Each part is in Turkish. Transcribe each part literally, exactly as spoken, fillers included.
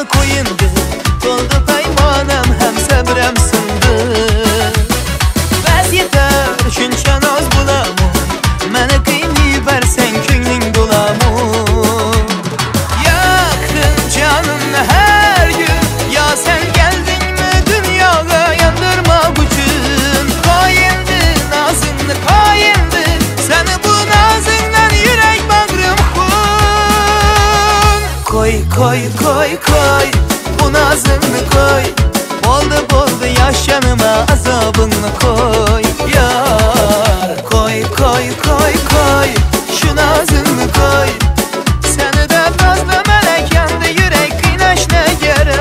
Canımı koyundu, doldu peymanım, hem sabrım sındı. Bəs yeter, şunca naz bulamı, məni qıymayı versen könlün dolamı. Yakın canımla her gün, ya sen geldin mi dünyaya yandırmak için. Kayındı nazınlı kayındı, seni bu nazından yürek bağrım kun. Koy koy koy koy, bu nazını koy, boldu boldu yaşanıma azabını koy. Yar koy koy koy koy, şu nazını koy, seni de nazlı melek yandı yürek kıynaş ne gerek.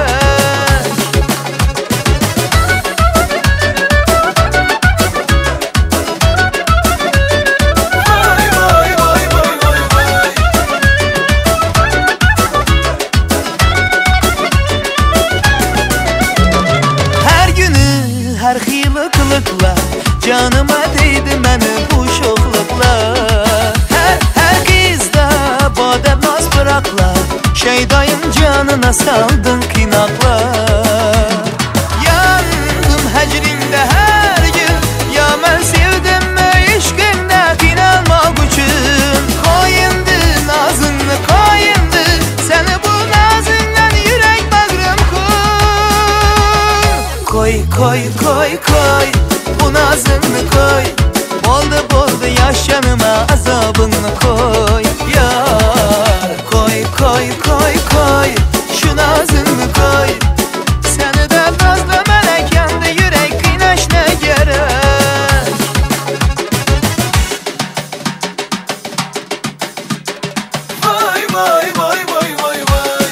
Her hıylı kılıkla canıma değdi məni bu şoxluqlar. Her, her kızda badem naz bırakla, şeydayım canına saldın qinaqlar. Yandım həcrində her gün, ya mən sevdim mi işqində qinalmaq üçün. Koyundu nazınlı koyundu, səni bu nazından yürek bağrım kun. Koy koy koy koy, bu nazını koy, boldu boldu yaşanıma azabını koy. Yar koy koy koy koy, şu nazını koy, seni de nazlı melek yandı yürek kıynaş ne gerek. Vay vay vay vay vay vay.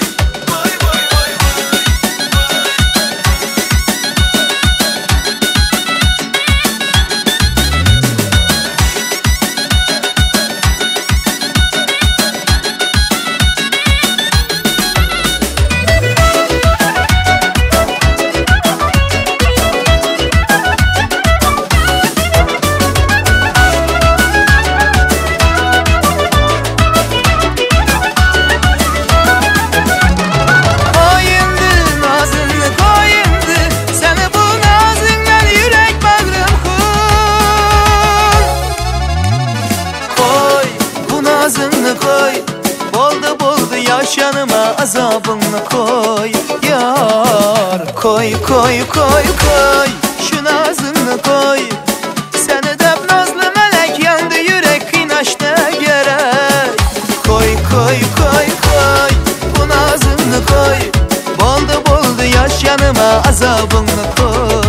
Koy, boldu boldu yaşanıma azabını koy. Yar koy koy koy koy, şu nazını koy, seni de nazlı melek yandı yürek kıynaş ne gerek. Koy koy koy koy, bu nazını koy, boldu boldu yaşanıma azabını koy.